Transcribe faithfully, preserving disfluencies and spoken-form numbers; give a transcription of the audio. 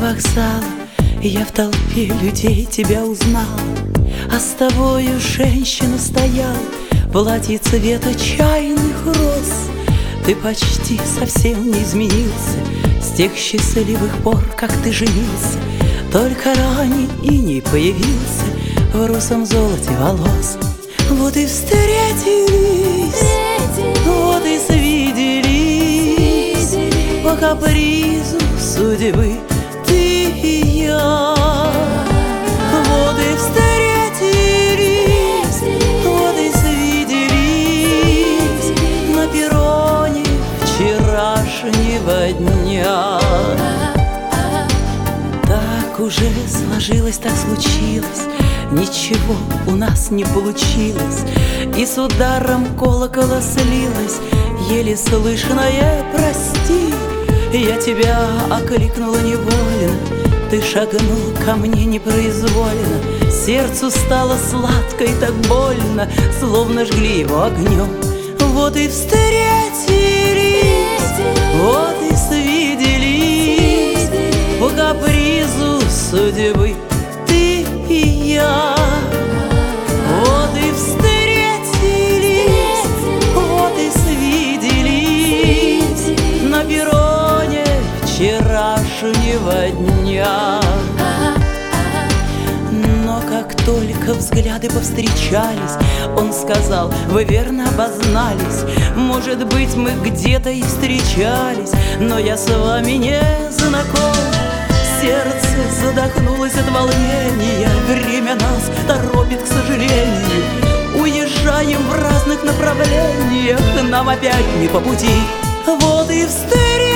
вокзала я в толпе людей тебя узнала, а с тобою женщина стояла в платье цвета чайных роз. Ты почти совсем не изменился с тех счастливых пор, как ты женился. Только ранний иней появился в русом золоте волос. Вот и встретились, встретились, вот и свиделись, свиделись по капризу судьбы ты и я. Вот и встретились, встретились, вот и свиделись на перроне вчерашнего дня. Так уже сложилось, так случилось, ничего у нас не получилось, и с ударом колокола слилось еле слышное «прости». Я тебя окликнула невольно, ты шагнул ко мне непроизвольно. Сердцу стало сладко и так больно, словно жгли его огнем. Вот и встретились, вот и свиделись по капризу судьбы ты и я. Вот и встретились, вот и свиделись на перроне вчерашнего дня. Но как только взгляды повстречались, он сказал: вы верно обознались. Может быть, мы где-то и встречались, но я с вами не знаком. Сердце задохнулось от волнения, время нас торопит, к сожалению. Уезжаем в разных направлениях, нам опять не по пути. Вот и встретились,